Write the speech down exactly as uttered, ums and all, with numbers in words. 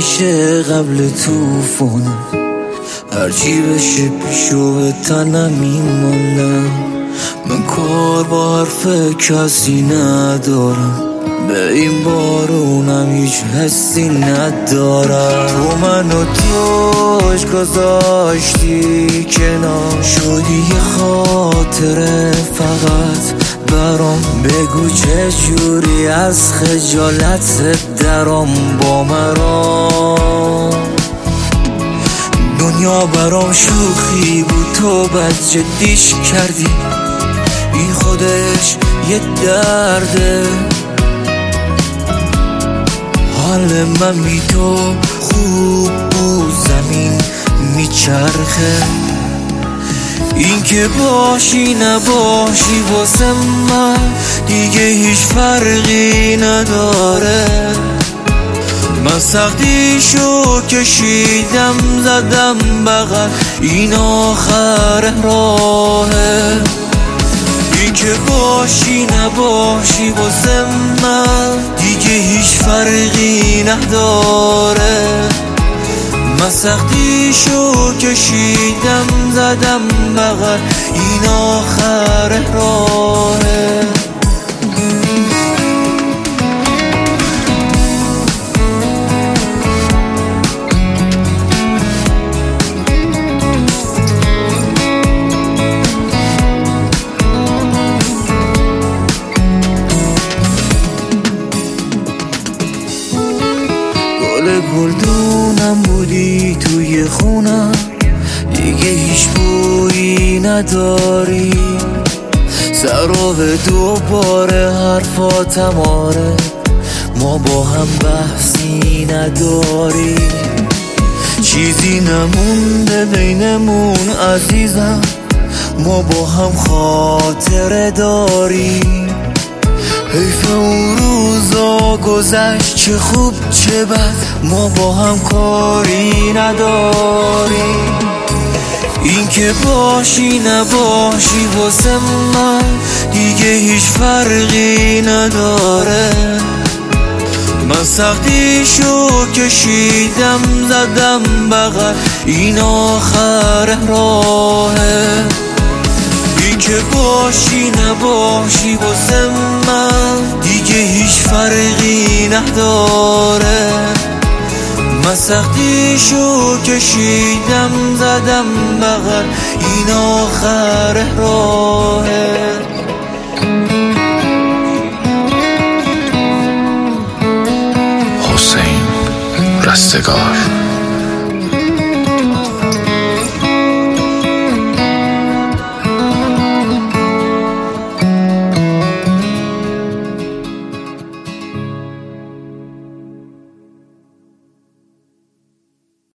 همیشه قبل توفونه، هرچی بشه پیشو به تنم میمالم. من کار با حرف کسی ندارم، به این بارونم هیچ حسی ندارم. تو منو توش گذاشتی کنار، شدی یه خاطره فقط برام. بگو چجوری از خجالت درام با مرام. دنیا برام شوخی بود، تو بد جدیش کردی، این خودش یه درده. حال من بی تو خوب بود، زمین میچرخه. این که باشی نباشی واسه من دیگه هیچ فرقی نداره. من سختیشو کشیدم زدم بغل، این آخر راهه. این که باشی نباشی واسه من دیگه هیچ فرقی نداره. من سختیشو کشیدم زدم بغل، این آخر راهه. گلدونم بودی توی خونم، دیگه هیچ بویی نداری. سر و به دوباره حرفاتم آره، ما با هم بحثی نداری. چیزی نمونده بینمون عزیزم، ما با هم خاطره داریم. حیف اون روزا گذشت، چه خوب چه بد ما با هم کاری نداریم. این که باشی نباشی واسه من دیگه هیچ فرقی نداره. من سختیشو کشیدم زدم بغل، این آخر راهه. این که باشی نباشی واسه من دیگه هیچ فرقی نداره. من سختیشو کشیدم زدم بغل، این آخر راهه. حسین رستگار.